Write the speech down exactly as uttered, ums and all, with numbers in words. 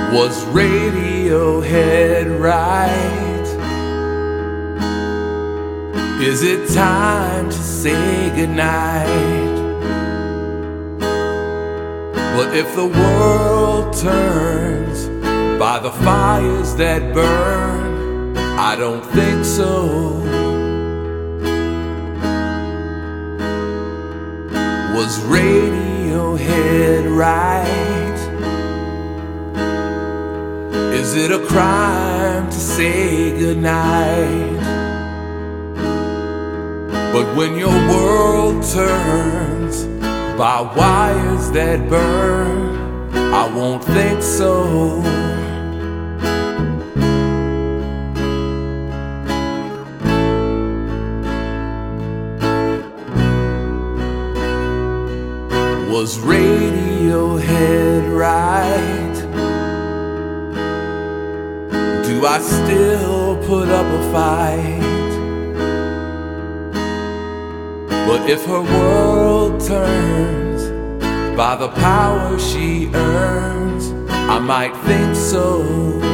Was Radiohead right? Is it time to say goodnight? But if the world turns by the fires that burn, I don't think so. Was Radiohead right? Is it a crime to say goodnight? But when your world turns by wires that burn, I won't think so. Was Radiohead right? Do I still put up a fight? But if her world turns by the power she earns, I might think so.